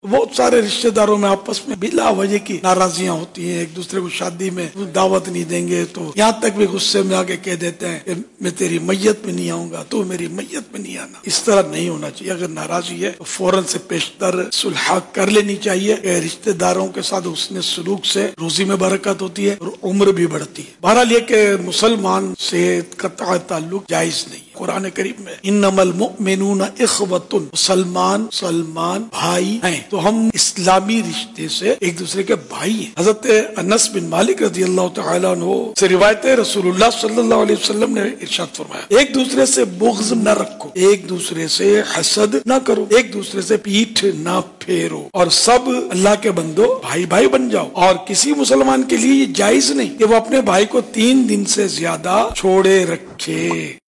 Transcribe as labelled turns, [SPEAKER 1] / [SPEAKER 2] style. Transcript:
[SPEAKER 1] बहुत सारे रिश्तेदारों में आपस में बिला वजह की नाराजियां होती हैं, एक दूसरे को शादी में दावत नहीं देंगे तो यहाँ तक भी गुस्से में आके कह देते हैं कि मैं तेरी मैयत में नहीं आऊंगा, तू मेरी मैयत में नहीं आना। इस तरह नहीं होना चाहिए। अगर नाराजगी है तो फौरन से पेशतर सुलह कर लेनी चाहिए। रिश्तेदारों के साथ उसने सलूक से रोजी में बरकत होती है और उम्र भी बढ़ती है। बहरहाल ये कि मुसलमान से कतई ताल्लुक जायज नहीं है। कुरान करीम में इन्नमल मुमिनूना इख्वतुन, मुसलमान सलमान भाई हैं, तो हम इस्लामी रिश्ते से एक दूसरे के भाई हैं। हजरत अनस बिन मालिक रज़ी अल्लाह तआला अन्हु से रिवायत है, रसूलुल्लाह सल्लल्लाहु अलैहि वसल्लम ने इरशाद फरमाया, एक दूसरे से बुग़्ज़ न रखो, एक दूसरे से हसद न करो, एक दूसरे से पीठ न फेरो और सब अल्लाह के बंदो भाई भाई बन जाओ। और किसी मुसलमान के लिए ये जायज नहीं कि वो अपने भाई को 3 दिन से ज्यादा छोड़े रखे।